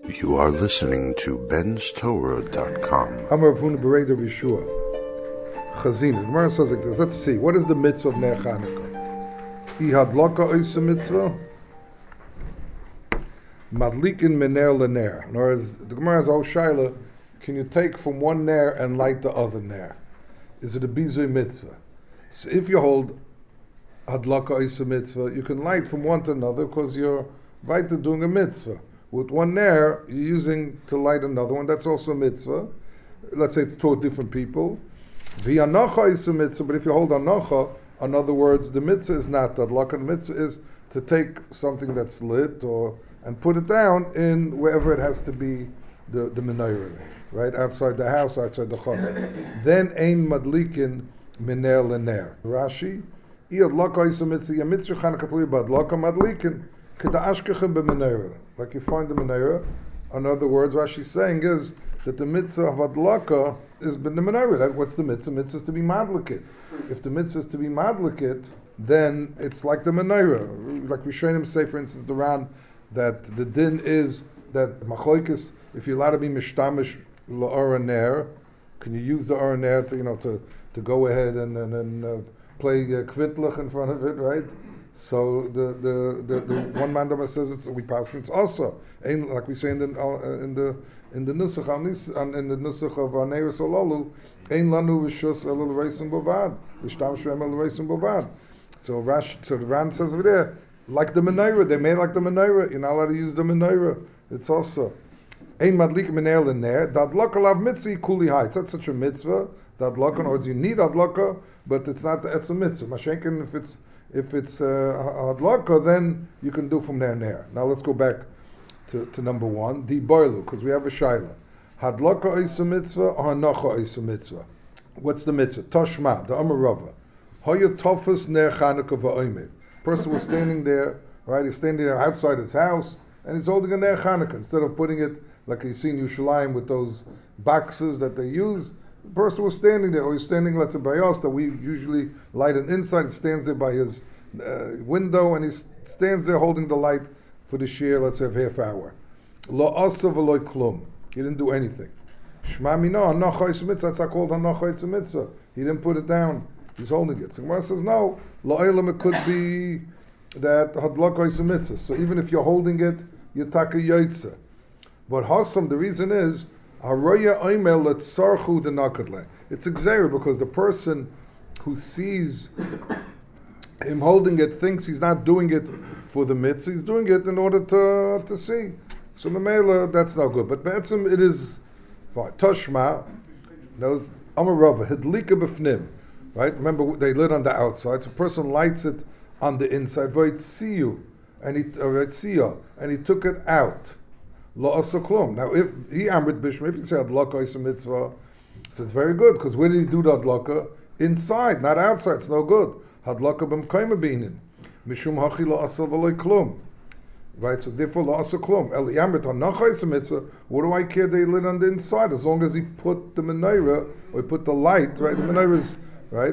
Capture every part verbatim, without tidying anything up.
You are listening to Ben's Torah dot com. Amar Avuna Bereda Yeshua. Chazina. The Gemara says like this. Let's see. What is the mitzvah of Ner Chanukah? Ihadlaka oisa mitzvah. Madlikin mener lener. In other words, the Gemara has oh shaila. Can you take from one ner and light the other ner? Is it a bizui mitzvah? So if you hold hadlaka oisa mitzvah, you can light from one to another because you're right to doing a mitzvah. With one ner, you're using to light another one. That's also a mitzvah. Let's say it's two different people. The anacha is a mitzvah, but if you hold anacha, in other words, the mitzvah is not that. The mitzvah is to take something that's lit or and put it down in wherever it has to be, the, the menorah, right? Outside the house, outside the chutz. Then ein madlikin miner lener. Rashi, I adlaka is a mitzvah, mitzvah chanukah tluya b'adlaka madlikin. Like you find the menorah. In other words, what she's saying is that the mitzvah of adlaka is the menorah. What's the mitzvah? Mitzvah is to be madlikit. If the mitzvah is to be madlikit, then it's like the menorah. Like we Rishonim say, for instance, the Ran, that the din is that machoikis, if you're allowed to be mishtamish la'or ner, can you use the or ner to you know to, to go ahead and and, and uh, play uh, kvitlach in front of it, right? So the the, the, the one man that says it's we pass it's also like we say in the uh, in the in the nusach in the nusach of Aneir Solalu ein lanu v'shus elul reisim bovad v'shtam shem elul reisim bovad. So Rash so the Ran says over there like the menorah, they made like the menorah. You're not allowed to use the menorah. It's also ein madlik mener lener dadlaka lav mitzvah kuli heights. That's such a mitzvah dadlaka. In other words, you need adlaka, but it's not. It's a mitzvah. Mashenkin if it's If it's uh, hadlaka, then you can do from there and there. Now let's go back to, to number one, the boilu, because we have a shaila. Hadlaka oisa mitzvah or hanacha oisa mitzvah? What's the mitzvah? Toshma, the Amar Rava. Hoya tofus ner Chanukah va'oimev. Person was standing there, right? He's standing there outside his house, and he's holding a ner Chanukah. Instead of putting it like you see in Yerushalayim with those boxes that they use, the person was standing there, or he's standing, let's say, by us, that we usually light it inside. He stands there by his uh, window, and he stands there holding the light for the shir, let's say, of half hour. Lo asa v'lo klum. He didn't do anything. Shma mino, hanacha is mitzvah. That's called hanacha is mitzvah. He didn't put it down. He's holding it. So Gemara says, no. Lo olam, it could be that hadlaka is mitzvah. So even if you're holding it, you're taka yotzeh. But hasam, the reason is, it's a gzeira because the person who sees him holding it thinks he's not doing it for the mitzvah, he's doing it in order to to see. So Mamela, that's not good. But Be'etzim, it is fine. Toshma, Amar Rava, Hidlika b'fnim, right? Remember, they lit on the outside, so a person lights it on the inside, V'yitziyu, and he, uh, and he took it out. Lo asa klum. Now, if he amrit bishma, if you say adlaka is a mitzvah, so it's very good because where did he do the adlaka? Inside, not outside. It's no good. Hadlaka b'mkayma binin mishum hachi lo asa v'lo klum. Right. So therefore, lo asa klum. El amrit hanacha is a mitzvah. What do I care? They lit on the inside as long as he put the menorah or he put the light. Right. The menorah is right.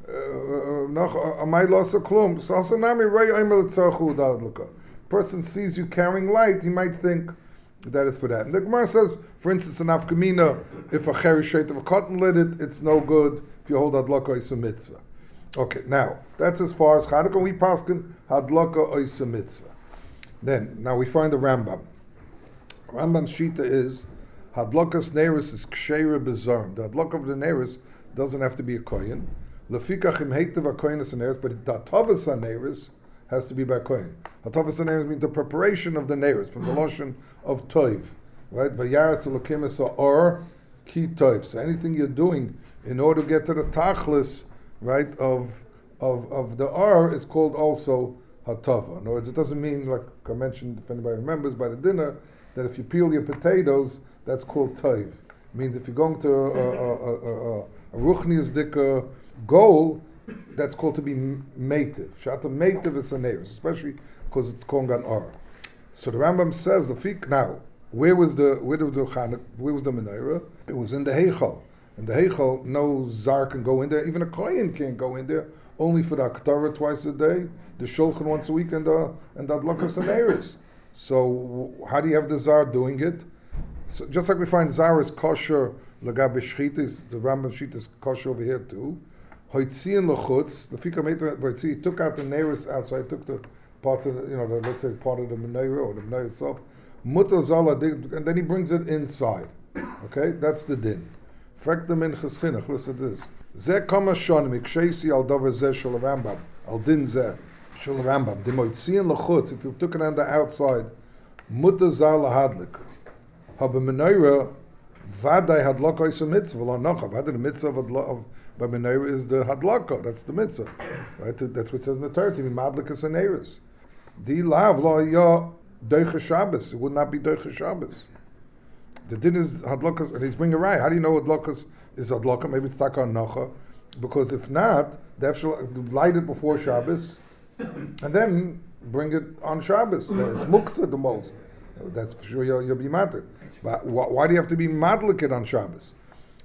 Amay lo asa klum. So asa nami rei aimer l'tzachu adlaka. Person sees you carrying light, he might think that is for that. And the Gemara says, for instance, in Afkamina, if a cherishet of a cotton lit it, it's no good. If you hold hadlaka oisa mitzvah. Okay, now, that's as far as Chanukah. We paskin hadlaka oisa mitzvah. Then, now we find the Rambam. Rambam's shita is, hadlakas neris is ksheira bezarm. The hadlaka of the neris doesn't have to be a kohen. Lefikach im heitev a kohenis a neris, but the tavas a neris has to be by kohen. Hatavas a neris means the preparation of the neris, from the lotion of toiv, right? Vayaras elokim or ki toiv. So anything you're doing in order to get to the tachlis, right, of of of the ar is called also hatava. In other words, it doesn't mean, like I mentioned, if anybody remembers by the dinner, that if you peel your potatoes, that's called toiv. It means if you're going to a a a, a, a ruchnius dika goal, that's called to be meitiv. Shata meitiv is a neris, especially because it's kongan ar. So the Rambam says the fik now. Where was the where was the Chanukah, where was the menorah? It was in the heichal. In the heichal, no zar can go in there. Even a kohen can't go in there. Only for the aktarah twice a day, the shulchan once a week, and the and the adlakas and eris. So how do you have the Zar doing it? So just like we find Zar is kosher, Lagabe Shchitis, the Rambam Shchit is kosher over here too. Hoitzian Lechutz, the Fikar Meter Hoitzi took out the Neiris outside, took the parts of the, you know, the, let's say part of the Menorah or the Menorah itself. Mutter Zala, and then he brings it inside. Okay, that's the din. Frek the Minchas Chinuch, listen to this. Zeh kama shonim, ikshesi al davar zeh shel Rambam, al din zeh shel Rambam. The Hoitzian Lechutz, if you took it on the outside, Mutter Zala Hadlik. Haba Menorah, Vaday Hadlaka is a mitzvah, lo nocha. Vaday the mitzvah of by Menorah is the Hadlaka, that's the mitzvah. Right? That's what it says in the Torah, to be Madlikas and Eris. Di lav lo ya Doicha Shabbos, it would not be Doicha Shabbos. The din is Hadlakas, and he's bringing a right. How do you know Hadlakas is Hadlaka? Maybe it's Taka Nocha. Because if not, they have to light it before Shabbos, and then bring it on Shabbos. It's Muktzah the most. That's for sure you'll, you'll be matter. But why, why do you have to be madliked on Shabbos?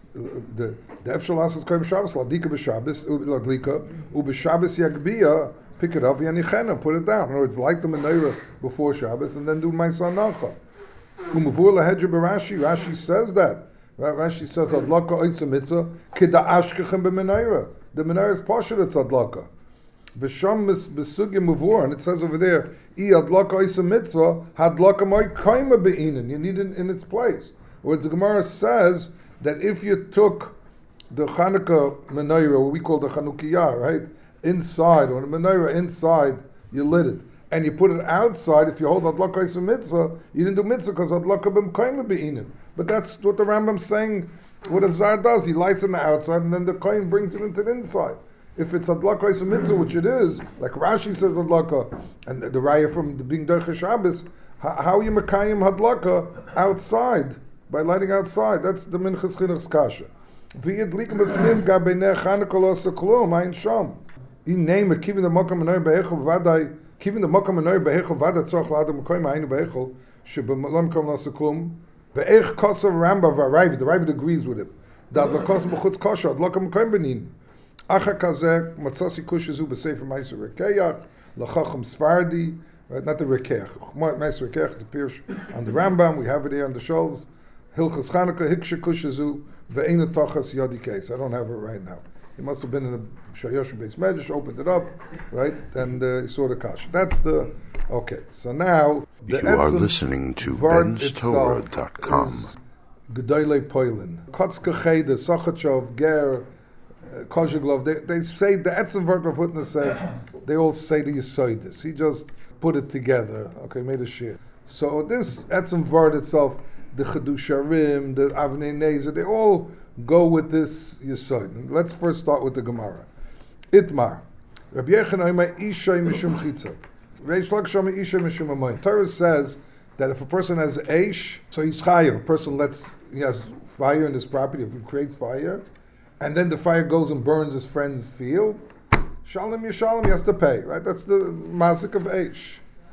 The the Efshal is called Shabbos, Ladika b'Shabbos, Ladlika, u'b'Shabbos Yagbiyah, pick it up, Yanichena, put it down. In other words, light the Menorah before Shabbos and then do Ma'aseh Nacha. Umavur lahedra b'Rashi, Rashi says that. Rashi says, Adlaka oisa mitzvah, kida ashkechem b'Menorah. The Menorah is partial, it's Adlaka. V'sham b'sugim mavur, and it says over there, I adlaka oisa mitzvah, hadlaka moi kaima be'inin. You need it in its place. Whereas the Gemara says that if you took the Chanukah Menorah, what we call the Chanukiyah, right, inside, or the Menorah inside, you lit it, and you put it outside, if you hold adlaka oisa mitzvah, you didn't do mitzvah because adlaka b'm kaima be'inin. But that's what the Rambam's saying, what a Zar does. He lights it on the outside, and then the kohen brings it into the inside. If it's adlaka oisa mitzvah, which it is, like Rashi says adlaka, and the, the raya from the being Doicha Shabbos, how, how are you mekayim hadlaka outside, by lighting outside? That's the Minchas Chinuch's kasha. V'yidlik b'fnim gabei ner Chanukah lo asa klum, ayin sham. In name of kivin the makam menorah behechel vaday, kivin the makam menorah behechel vaday tzorach la'adam mekayim ayinu behechel, sheb'lam kam lo asa klum, ve'ech kosav Rambam v'Raiv, the Raiv agrees with him. That l'kos b'chutz kosher, adlaka mekayim benin. Acha kazeh matzasi kushazu b'sefer Ma'aser Rekeach l'chacham Sfardi, right? Not the Rekeach. Ma'aser Rekeach is a pirush on the Rambam. We have it here on the shelves. Hilchas Chanukah hikshe kushazu ve'ena tachas yadi case. I don't have it right now. He must have been in a Shayosh Beis Medrash, opened it up, right, and uh, he saw the kasha. That's the okay. So now the you are listening to Ben's Torah dot com. Gedolei Poilin, Kotzke Chede, Sochachov, Ger. Kozheglov, they, they say the Etzem Vart of Witness says they all say the Yisoidis. He just put it together. Okay, made a shir. So this Etzem Vart itself, the Chedusharim, the Avnei Nezer, they all go with this Yisoid. Let's first start with the Gemara. Itmar. Rabbi Yechon Oimei Ishay Mishum Chitza. Reish Lakish Oimei Ishay Mishum Amoyin. Torah says that if a person has Eish, so he's chayav. A person lets, he has fire in his property, if he creates fire, and then the fire goes and burns his friend's field, Shalom Yishalom, he has to pay, right? That's the mazik of Eish.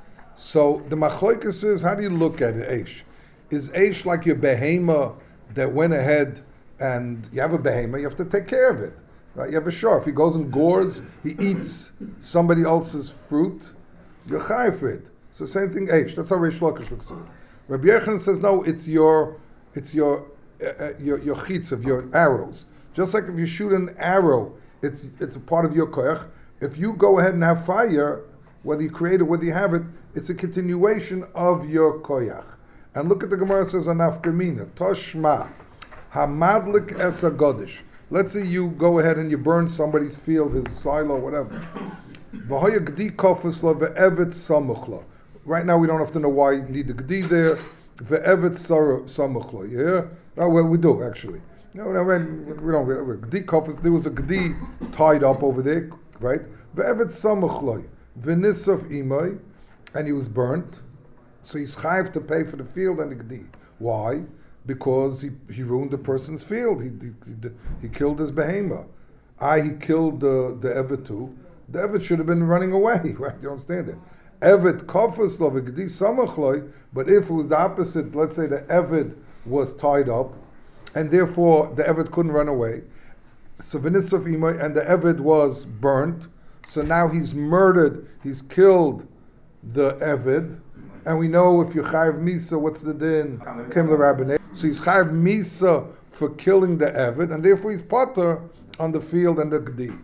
So the machloikus is, how do you look at it, Eish? Is Eish like your behema that went ahead and you have a behema, you have to take care of it, right? You have a shor. If he goes and gores, he eats somebody else's fruit, you're chayav for it. So same thing, Eish. That's how Reish Lakish looks at it. Rabbi Yechon says, no, it's your, it's your, uh, your, your chitz of your arrows. Just like if you shoot an arrow, it's it's a part of your koyach. If you go ahead and have fire, whether you create it, whether you have it, it's a continuation of your koyach. And look at the Gemara says on Afkamina, Toshma, Hamadlik es agodish. Let's say you go ahead and you burn somebody's field, his silo, whatever. V'hoya gdi kofus lo ve'evet samuchlo. Right now we don't have to know why you need the gdi there. Ve'evet samuchlo. Yeah? Oh, well, we do actually. No, no, we don't. Gdi kofus. There was a gdi tied up over there, right? Ve'evet samuchlo. V'nisaf imay, and he was burnt. So he's chayav to pay for the field and the gdi. Why? Because he, he ruined the person's field. He he, he, he killed his behema. I he killed the the evet too. The evet should have been running away, right? You understand it? Evet kofus lo v'gdi samachloi. But if it was the opposite, let's say the evet was tied up, and therefore the evet couldn't run away. So v'nisaf imay, and the evet was burnt. So now he's murdered. He's killed the evet. And we know if you're chayav misa, what's the din? Kim l'rabbanei. So he's chayav misa for killing the Eved, and therefore he's potter on the field and the gdi.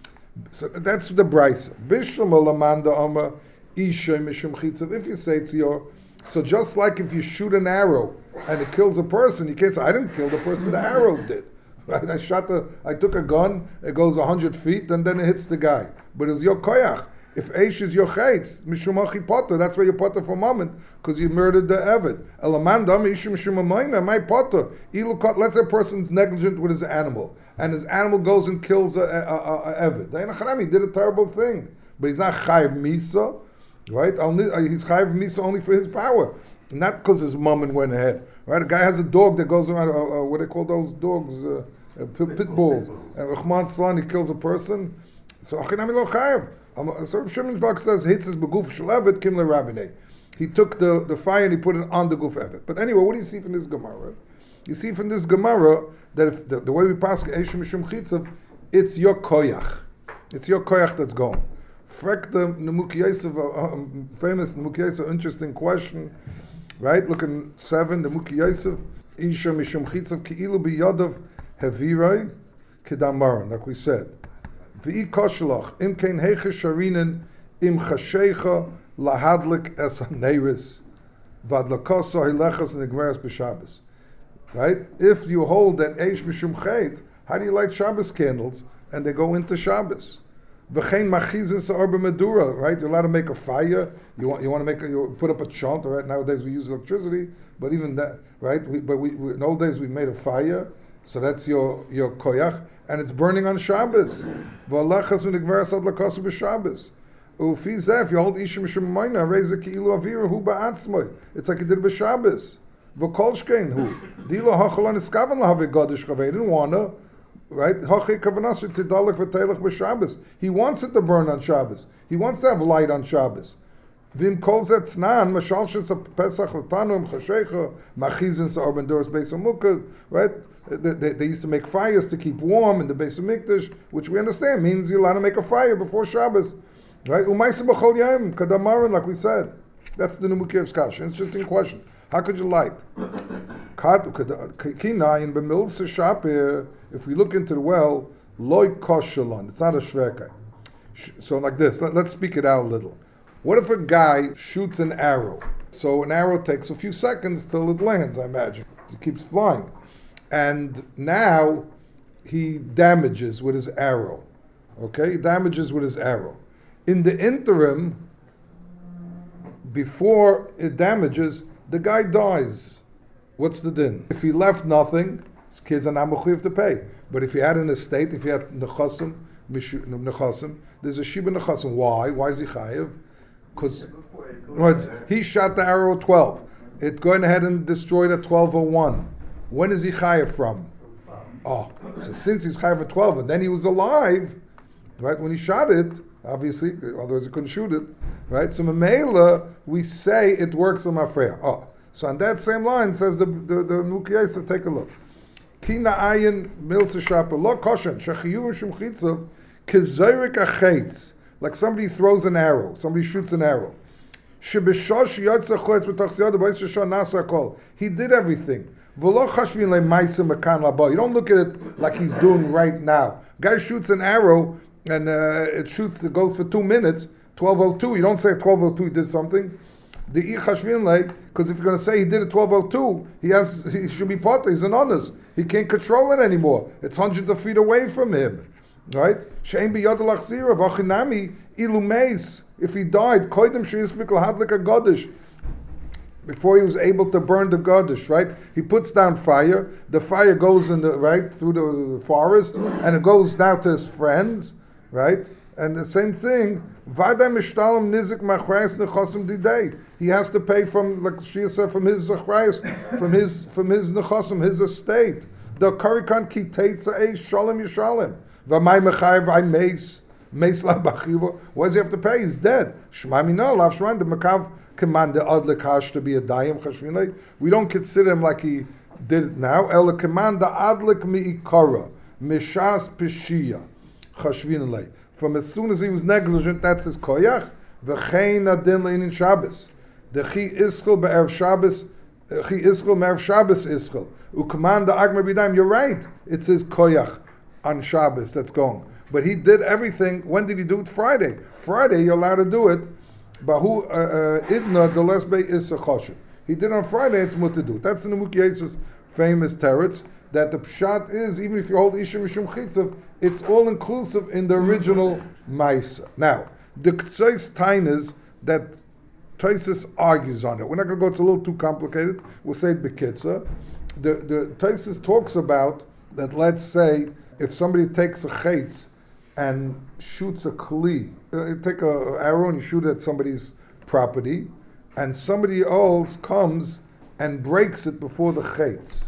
So that's the brisa. Bishlam olamanda ama isha mishum chitzav. If you say to your, so just like if you shoot an arrow and it kills a person, you can't say I didn't kill the person, the arrow did. Right? I shot the, I took a gun, it goes a hundred feet, and then it hits the guy. But it's your koyach. If Eish is your chaytz, mishumachi potter, that's why you're potter for a moment, because you murdered the Eved. Elamanda isha mishumamayna, my potter. Let's say a person's negligent with his animal, and his animal goes and kills a, a, a, a Eved. He did a terrible thing, but he's not chayiv misa, right? He's chayiv misa only for his power, not because his mom went ahead. Right? A guy has a dog that goes around, uh, uh, what do they call those dogs? Uh, uh, pit, pit bulls. And Rahman Slan, he kills a person. So, Achinami lo chayav. So, Shimon Bach says, hits his beguf shalevet, kim le rabbinei. He took the, the fire and he put it on the guf evet. But anyway, what do you see from this Gemara? You see from this Gemara that if the, the way we pass Eish Mishum Chitzav, it's your koyach. It's your koyach that's going. Frek the Nemuki Yosef, uh, famous Nemuki Yosef, interesting question. Right? Look in seven, the Muki Yosef, Isha Mishum Chitzav Ki'ilu B'Yadav Heviroi Kedamaron, like we said. V'i Koshelach, Im Kein Heiche Sharinen, Im Chashecha Lahadlik Es HaNeiris, Vadlakoso Hilechas Nigmeres B'Shabbos. Right? If you hold that Eish Mishum Chait, how do you light Shabbos candles and they go into Shabbos? V'chein machizin sa'or b'medura, right? You're allowed to make a fire. You want you want to make a, you put up a chant. Right? Nowadays we use electricity, but even that, right? We, but we, we in old days we made a fire, so that's your your koyach, and it's burning on Shabbos. V'alachas v'nigveres ad lakosu b'Shabbos. Ufi zeh, if you hold isha mishum mayna, raise a ki'ilu avira hu ba'atzmoi. It's like you did b'Shabbos. V'kol shkein hu dilo hachalon iskavan lahavi gadish chavei. He didn't wanna. Right? He wants it to burn on Shabbos. He wants to have light on Shabbos. Vim kol zet znan, mashal shes a pesach l'tanum chashecha machizin sa'orben doros beis hamukah. Right? They, they, they used to make fires to keep warm in the Beis Hamikdash, which we understand means you're allowed to make a fire before Shabbos. Right? Umayse b'chol yom kadamarin, like we said. That's the Nemuki Kasha. Interesting question. How could you light? If we look into the well, loy koshelon. It's not a shrekai. So like this, let, let's speak it out a little. What if a guy shoots an arrow? So an arrow takes a few seconds till it lands, I imagine. It keeps flying. And now he damages with his arrow. Okay? He damages with his arrow. In the interim, before it damages, the guy dies. What's the din? If he left nothing, his kids are not mechuyev to pay. But if he had an estate, if he had nechasim, nechasim, there's a shiba nechasim. Why? Why is he chayev? Because he shot the arrow at twelve. It going ahead and destroyed at twelve oh one. When is he chayev from? Oh, so since he's chayev at twelve, and then he was alive, right? When he shot it, obviously, otherwise he couldn't shoot it, right? So Mamela, we say it works on Mafreya. Oh, so on that same line says the the the Nuki so take a look. Kina ayin milsa shapa lo koshen shechiyu shemchitzav kezorik achetz, like somebody throws an arrow, somebody shoots an arrow. Shebeshosh yotza chutz b'tochziyad b'ois shashon nasa kol. He did everything. V'lo chashvin le'maisa mekan labo. You don't look at it like he's doing right now. Guy shoots an arrow and uh, it shoots, it goes for two minutes. twelve oh two. You don't say twelve oh two he did something. The ichashvin le, because if you're going to say he did it twelve oh two, he has he should be potter. He's an honest. He can't control it anymore. It's hundreds of feet away from him, right? Shein biyad lachzira v'achinami ilu meis. If he died, koydem sheyispik lahadlik a godish. Before he was able to burn the godish, right? He puts down fire. The fire goes in the right through the, the forest, and it goes down to his friends, right? And the same thing. Vada mishtalim nizik machrayis nechosim didei. He has to pay from, like Shia said, from his zachrayis, from his from his nechosim, his estate. The karikan ki teitza eish shalom yishalem. V'may mechayev I meis meis la bachiva. What does he have to pay? He's dead. Shema mina lav shman the makav command the adlik hash to be a dayim chashvinei. We don't consider him like he did it now. El command the adlik miikara mishas pishia chashvinei. From as soon as he was negligent, that's his koyach. V'chein adin leinin Shabbos. The Chi Ischel be'erev Shabbos, Chi Ischel me'erev Shabbos Ischel. U'kaman da Agmar B'Yadayim. You're right. It's his koyach on Shabbos that's going. But he did everything. When did he do it? Friday. Friday, you're allowed to do it. Bahu idna the lesbe is a choshen. He did on Friday. It's mutter to do. That's the Nemuki Yesus famous teretz. That the pshat is, even if you hold Isha Mishum Chitzav, it's all inclusive in the original Maisa. Now, the Ktsois Tain is that Tosis argues on it. We're not going to go, it's a little too complicated. We'll say it Bekitza. The, the Tosis talks about that, let's say, if somebody takes a Chetz and shoots a Kli, uh, take an arrow and you shoot at somebody's property, and somebody else comes and breaks it before the Chetz.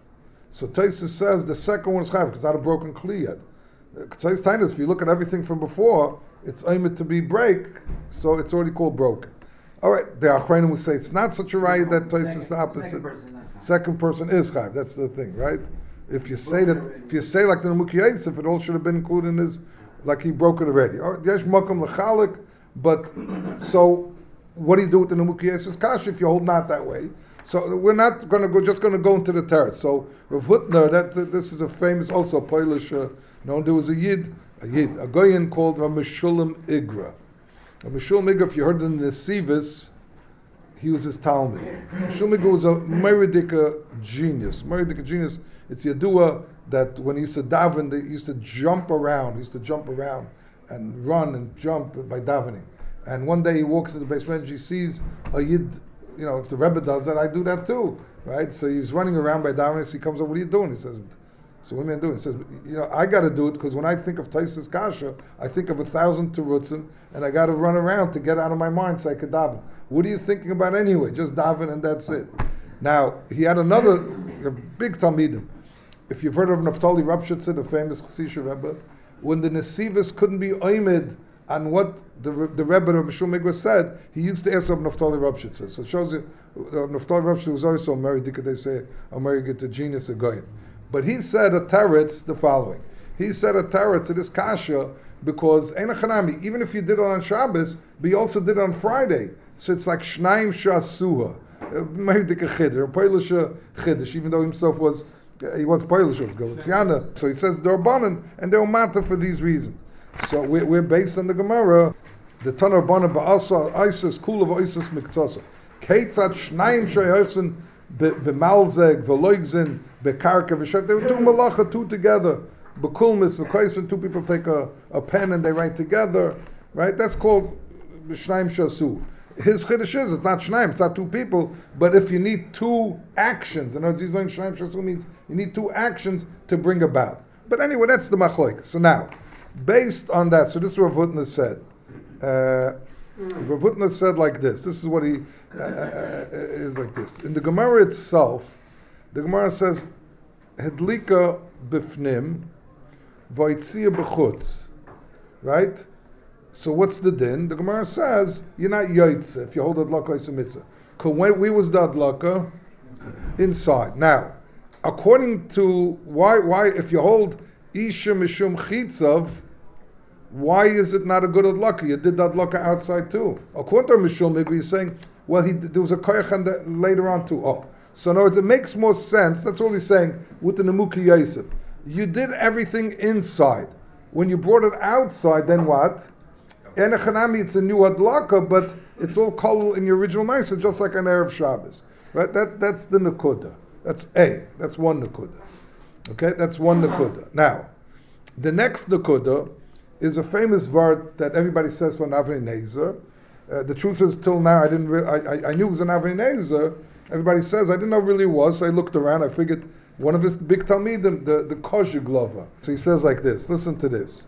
So Tosis says the second one is chayav because it's not a broken kli yet. Ktsois Tain is, if you look at everything from before, it's aimed to be break, so it's already called broken. All right, the Achronim will say it's not such a raya that Tosis is the opposite. Second person, second person is chayav. That's the thing, right? If you say that, if you say like the Nemuki Yosef, it all should have been included in his, like he broke it already. All right, yesh makom lechalik, but so what do you do with the Nemuki Yosef's kasha if you hold not that way? So we're not going to go, just going to go into the teretz. So Rav Hutner, that, that this is a famous, also Polish, uh, known there was a Yid, a Yid, a Goyen called Rav Meshulam Igra. Rav Meshulam Igra, if you heard in the Nesivis, he was his Talmud. Meshulam Igra was a Meridika genius. Meridika genius, it's Yadua that when he used to daven, he used to jump around, he used to jump around and run and jump by davening. And one day he walks to the basement and he sees a Yid. You know, if the Rebbe does that, I do that too, right? So he was running around by davening. He comes up, what are you doing? He says, so what am I doing? He says, you know, I got to do it because when I think of Tosis Kasha, I think of a thousand terutzim, and I got to run around to get out of my mind so I could daven. What are you thinking about anyway? Just daven and that's it. Now, he had another, a big Talmidim. If you've heard of Naftali Rapshitzer, the famous Chassidus Rebbe, when the Nesivos couldn't be oimed on what the the Rebbe of Meshulam Igra said, he used to ask of Naftali Rapshitzer. So it shows you, uh, Naftali Rapshitzer was also married, they say, a married to genius, a goyim. But he said a teretz the following. He said a teretz to this kasha because Ein Chanami, even if you did it on Shabbos, but you also did it on Friday. So it's like Shnaim Shasuha. Married to Chidr, a Polish Chiddush, even though himself was, he was Polish, was Galiciana. So he says they're Rabbanan, and they're matter for these reasons. So we're, we're based on the Gemara, the Tanur Bana Ba'asa Isis Kul of Isis Miktsasa. Keitzat Shnaim Shayachsen B'Malzeg V'Loigzin B'Karka V'Shet. They were doing malacha two together. B'Kulmis V'Kaisen. Two people take a, a pen and they write together. Right? That's called Shnaim Shasu. His chiddush is it's not Shnaim. It's not two people. But if you need two actions, in other words, he's learning Shnaim Shasu means you need two actions to bring about. But anyway, that's the machlok. So now. Based on that, so this is what Rav Hutner said. Uh, Rav Hutner said like this. This is what he uh, uh, is like this. In the Gemara itself, the Gemara says, "Hedlika b'fnim, v'yitzia b'chutz." Right. So what's the din? The Gemara says you're not yoytze if you hold adlaka is a mitzvah. Because when we was the adlaka inside. Now, according to why why if you hold Isha Mishum Chitzav, why is it not a good adlaka? You did that adlaka outside too. According to Mishum, maybe you're saying, well, he, there was a koyach later on too. Oh, so in other words, it makes more sense. That's all he's saying with the Nemuki Yosef. You did everything inside. When you brought it outside, then what? En Echanami, it's a new adlaka, but it's all kol in your original ma'aser, just like an Erev Shabbos. Right? That that's the nekuda. That's A. That's one nekuda. Okay, that's one nekuda. Now, the next nekuda is a famous word that everybody says for an Avnei Nezer. Uh, the truth is, till now, I didn't. Re- I, I, I knew it was an Avnei Nezer. Everybody says I didn't know really it was. So I looked around. I figured one of his big talmidim, the the Kozhik Glova. So he says like this. Listen to this.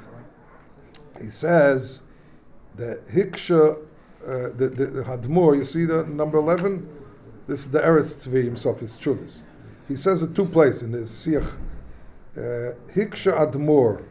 He says that Hiksha, uh, the, the, the Hadmor. You see the number eleven. This is the Eretz Tzvi himself. His Chuvas. He says it two places in his Siach. Uh, Hiksha Admor,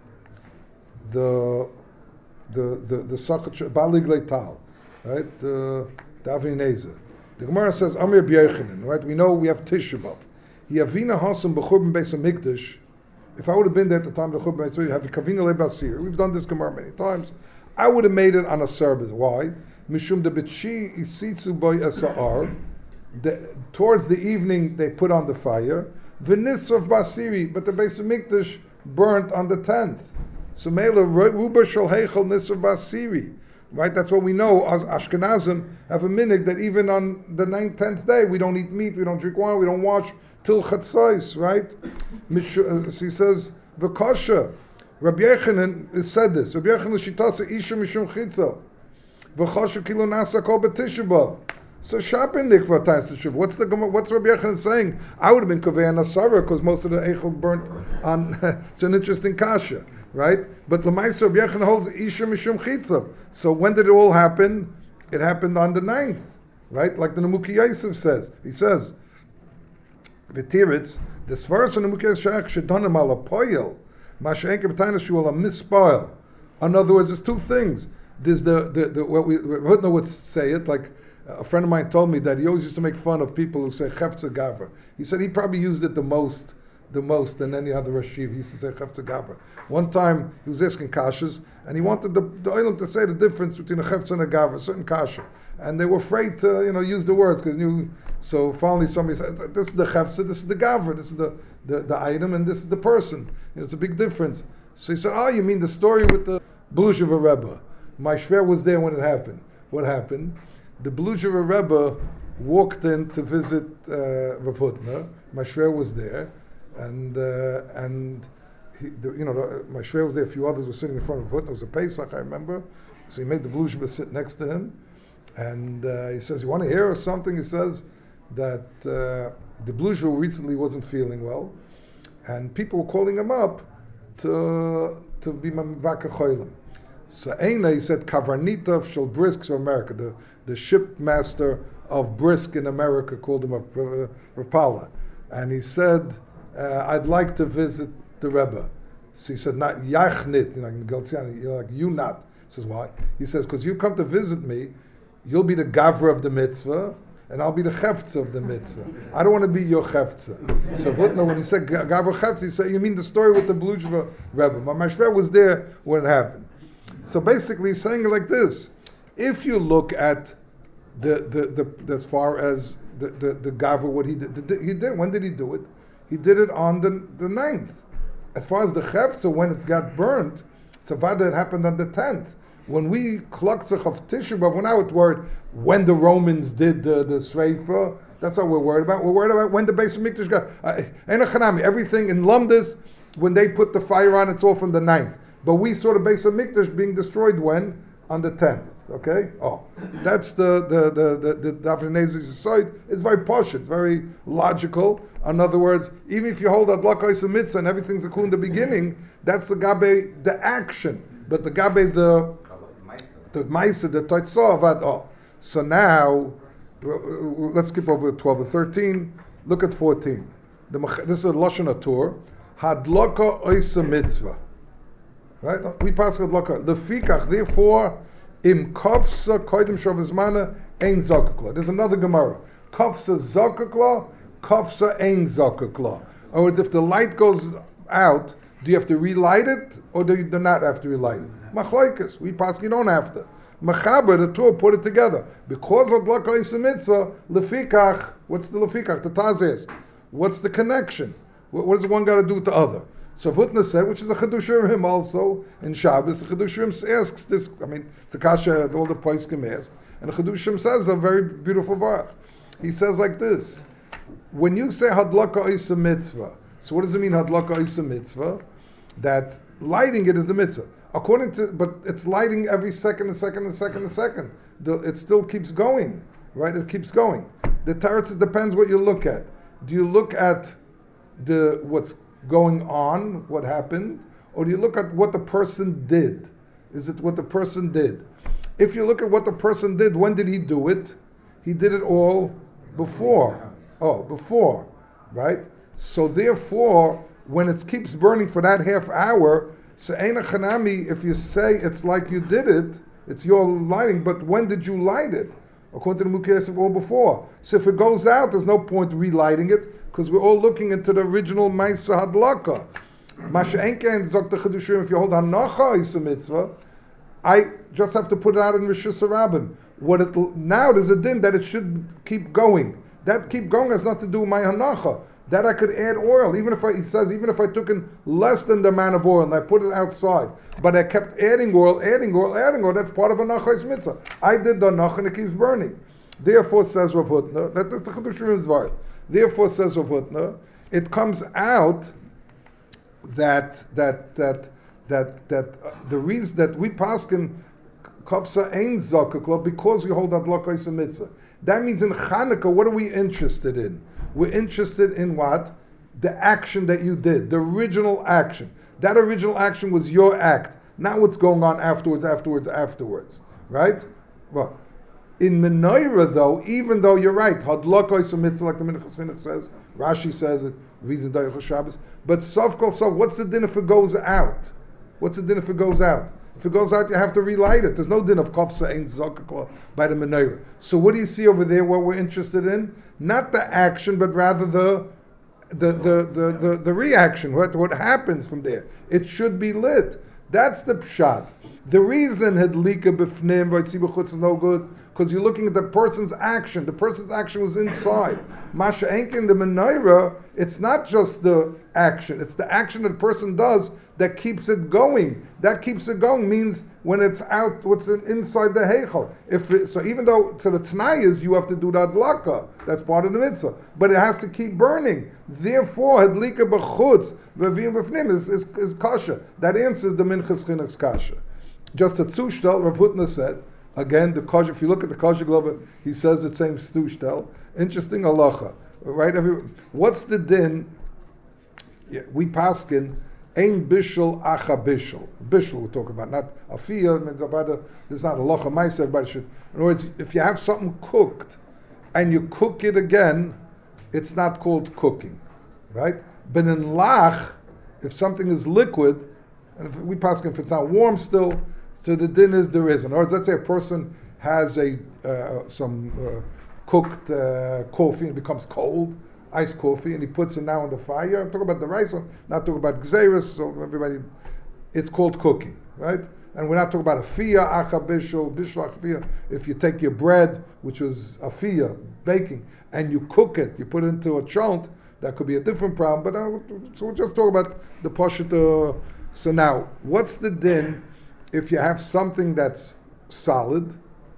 the the the the Sachat Balig Leital, right? The the Avnei Nezer. The Gemara says Amir B'Yechanan, right? We know we have Tisha B'av. Yavina Hasam B'Churban Beis HaMikdash. If I would have been there at the time of the Churban Beis HaMikdash, have Kavina LeBasir. We've done this Gemara many times. I would have made it on a service. Why? Mishum de Bitchi Isitzu Boy Esa'ar. Towards the evening, they put on the fire. V'nisraf Basiri, but the Beis Hamikdash burnt on the tenth. So Mela Ruba Shel Heichel Nisraf Basiri. Right, that's what we know. As Ashkenazim have a minhag that even on the ninth, tenth day, we don't eat meat, we don't drink wine, we don't wash till Chatzos, right? So he says, V'kosha, Rabbi Yechanan said this. Rabbi Yechanan shitasa isha mishum chitza, v'kosha kilo nasa kol b'tisha b'av. So shopping nikva times to What's the what's Rabbi Yechanan saying? I would have been kaveh nasara because most of the eichel burnt on. It's an interesting kasha. Right? But the Ma'aser Rabbi Yechanan holds Isha Mishum Chitza. So when did it all happen? It happened on the ninth. Right? Like the Nemuki Yosef says. He says, V'tiritz, the Svaras of Nemuki Yosef Shedonim ala poyel, Masha'enke b'tayna shu ala mispoil. In other words, there's two things. There's the, the, the what we, Hutner would say it, like a friend of mine told me that he always used to make fun of people who say Chefza Gavra. He said he probably used it the most the most than any other Rashiv. He used to say Chefza Gavra. One time he was asking kashas, and he wanted the, the Olam to say the difference between a Chefza and a Gavra, a certain kasha. And they were afraid to, you know, use the words, because knew. So finally somebody said, this is the Chefza, this is the Gavra, this is the, the, the item, and this is the person. You know, it's a big difference. So he said, oh, you mean the story with the Belusheva Rebbe. My Shver was there when it happened. What happened? The Belusheva Rebbe walked in to visit uh, Rav Hutner. My Shver was there. And uh, and he, the, you know, the, my Shver was there. A few others were sitting in front of Hutner. It was a Pesach, I remember. So he made the Belusheva sit next to him, and uh, he says, "You want to hear something?" He says that uh, the Belusheva recently wasn't feeling well, and people were calling him up to to be Mamvaka Cholim. So Eina, he said, Kavarnita of Shel Brisk of America, the the shipmaster of Brisk in America, called him up, uh, Rapala, and he said, Uh, I'd like to visit the Rebbe. So he said, not Yachnit, you know, in Galciani, you're like, you not. He says, why? He says, because you come to visit me, you'll be the Gavra of the mitzvah, and I'll be the Chefza of the mitzvah. I don't want to be your Chefza. So Hutner, when he said Gavra Chefza, he said, you mean the story with the Belusheva Rebbe. My Mashver was there when it happened. So basically, he's saying it like this. If you look at the, the, the as far as the, the, the Gavra, what he did, the, he did, when did he do it? He did it on the, the ninth. As far as the Chefza, when it got burnt, Savada, it happened on the tenth. When we Klokzach of Tisha B'Av, we're not worried when the Romans did the, the Sreifa. That's what we're worried about. We're worried about when the Beis Hamikdash got. Uh, everything in Lumdis, when they put the fire on, it's all from the ninth. But we saw the Beis Hamikdash being destroyed when? On the tenth. Okay? Oh. That's the the the the, the Davrinezi side. It's very posh, it's very logical. In other words, even if you hold Adlaka Isa Mitzvah and everything's a cool in the beginning, that's the Gabe, the action. But the Gabe, the the Maisa, the Toitzah, Avad, oh. So now, let's skip over twelve and thirteen. Look at fourteen. The, this is a Lashon HaTor. Hadlaka Isa Mitzvah. Right? We pass Hadlaka. Lefikach, therefore, Im Kofsa Koidim Shavizmana Ein Zakakla. There's another Gemara. Kofsa Zakakla, Kofsa Ein Zakakla. Or words, if the light goes out, do you have to relight it, or do you do not have to relight it? Machlokes. We pass, you don't have to. Mechaber, the Torah put it together. Because of Adlaka Isa Mitzvah, Lefikach, what's the Lefikach? The Taz what's the connection? What, what does one got to do with the other? So Hutner said, which is a Chidush Urim also in Shabbos, the Chidush Urim asks this, I mean, it's a kasha all the Poskim ask, and the Chidush Urim says a very beautiful word. He says like this, when you say Hadlaka Isa Mitzvah, so what does it mean Hadlaka Isa Mitzvah? That lighting it is the mitzvah. According to, but it's lighting every second and second and second and second. The, it still keeps going, right? It keeps going. The Teretz, depends what you look at. Do you look at the what's going on, what happened, or do you look at what the person did? Is it what the person did? If you look at what the person did, when did he do it? He did it all before. Oh, before, right? So therefore, when it keeps burning for that half hour, so Eina Chanami, if you say it's like you did it, it's your lighting, but when did you light it? According to the Mukiyas all before. So if it goes out, there's no point relighting it, because we're all looking into the original Maisa Hadlaka. Masha Enken Zok the Chedushim, if you hold Hanacha Isa Mitzvah, I just have to put it out in Rishus Harabim. What it now there's a din that it should keep going. That keep going has nothing to do with my hanacha. That I could add oil, even if I, he says, even if I took in less than the amount of oil and I put it outside, but I kept adding oil, adding oil, adding oil, that's part of a nachas mitzvah. I did the nach and it keeps burning. Therefore, says Rav Hutner, that is the Chedushim Zvar. Therefore, says Rav Hutner, it comes out that that that that that uh, the reason that we paskin kapsa ain't zakukla because we hold adlakos mitzvah. That means in Chanukah, what are we interested in? We're interested in what? The action that you did, the original action. That original action was your act, not what's going on afterwards, afterwards, afterwards. Right? Well, in Menorah, though, even though you're right, Hadlakos mitzvah, like the Minchas Chinuch says, Rashi says it, reads in Dayach Shabbos, but Sov Kol Sov, what's the din if it goes out? What's the din if it goes out? If it goes out, you have to relight it. There's no din of Kopsa Ein Zakakla by the Menorah. So what do you see over there, what we're interested in? Not the action, but rather the the the the, the, the reaction, what, what happens from there. It should be lit. That's the pshat. The reason Hedlika B'fnim V'Yitzi B'chutz is no good, because you're looking at the person's action. The person's action was inside. Masha Enkin, the Menorah, it's not just the action, it's the action that the person does that keeps it going. That keeps it going means when it's out, what's inside the heichal. If it, so, even though so the t'nai is you have to do the adlaka, that's part of the mitzvah, but it has to keep burning. Therefore, hadlika b'chutz v'vim b'fnim is is, is kasha. That answers the Minchas Chinuch's kasha. Just a tzushtel, Rav Hutner said again the kasha. If you look at the kasha glover, he says the same tzushtel. Interesting halacha, right? Every, what's the din? Yeah, we paskin. Ein bishul acha bishul. Bishul we're talking about, not afiyah. There's not a locha ma'aser. Everybody should. In other words, if you have something cooked and you cook it again, it's not called cooking, right? But in lach, if something is liquid, and if we pass if it's not warm still, so the din is there is. In other words, let's say a person has a uh, some uh, cooked uh, coffee and it becomes cold. Iced coffee, and he puts it now on the fire. I'm talking about the rice, I'm not talking about gzeiros, so everybody, it's called cooking, right? And we're not talking about afiyah, acha bishul, bishul afiyah. If you take your bread, which was afiyah, baking, and you cook it, you put it into a chont, that could be a different problem, but uh, so we'll just talk about the poshet. Uh, so now, what's the din if you have something that's solid,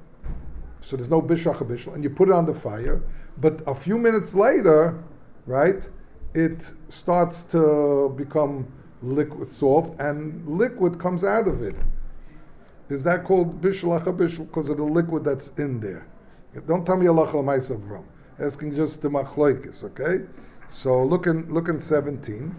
so there's no bishul, acha bishul, and you put it on the fire, but a few minutes later, right, it starts to become liquid, soft, and liquid comes out of it. Is that called bishul acha bishul because of the liquid that's in there? Don't tell me halacha l'maisa from. Asking just the machloikis, okay? So look in look in seventeen.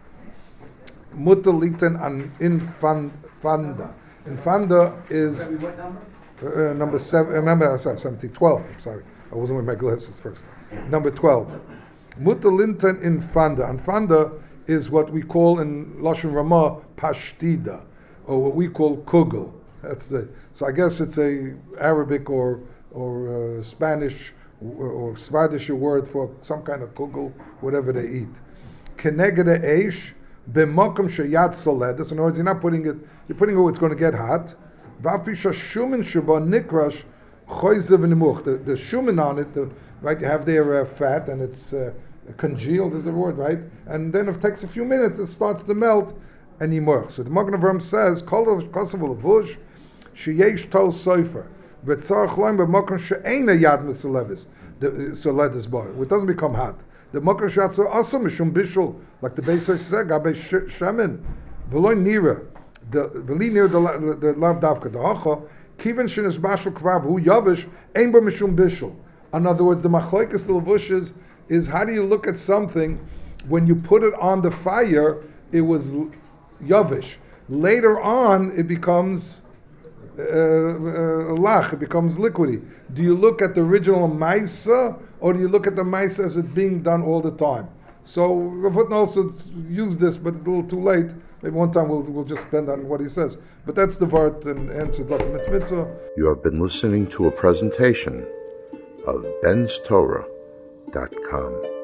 Mutter lichten an infanda. Infanda is What number? uh, number seven. Remember, sorry, seventeen, twelve. I'm sorry. I wasn't with my glasses first. Number twelve. Mutalinten infanda. Infanda is what we call in Lashon Ramah pashtida, or what we call kugel. That's the. So I guess it's a Arabic or or uh, Spanish or, or Swedish word for some kind of kugel, whatever they eat. Kenegede eish b'makom sheyat soledes. In other words, you're not putting it. You're putting it where it's going to get hot. V'afisha shumin sheba nikrash. The, the shuman on it, the, right? You have their uh, fat and it's uh, congealed, is the word, right? And then if it takes a few minutes, it starts to melt and yimurch. So the Magen Avraham says, "Kol kosav levush sheyesh tol sofer v'tzarich loim b'makom she'eina yad misalevis soledis bar." It doesn't become hot. The makom she'atzo asum mishum bishul, like the Beis said, "Gabei shemen v'loy nira the v'li nira the lav davka the hacha." In other words, the machlokes levushes is how do you look at something when you put it on the fire, it was yavish. Later on, it becomes uh, uh, lach, it becomes liquidy. Do you look at the original maisa, or do you look at the maisa as it being done all the time? So Rav Hutner also used this, but it's a little too late. Maybe one time we'll we'll just spend on what he says. But that's the vart and answer Doctor Mitzvah. You have been listening to a presentation of Ben's Torah dot com.